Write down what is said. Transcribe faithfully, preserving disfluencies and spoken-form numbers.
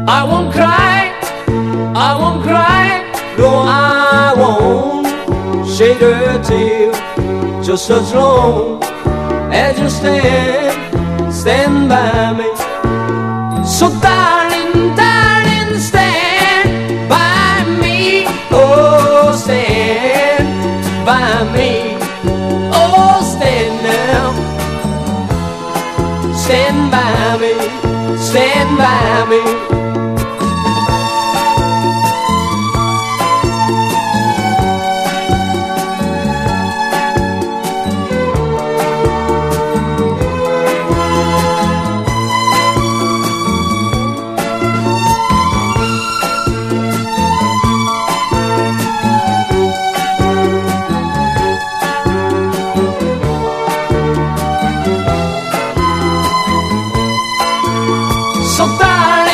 I won't cry, I won't cry, no, I won't shed a tear, just as long as you stand, stand by me. So darling, darling, stand by me, oh, stand by me, oh, stand now, stand by me, stand by me.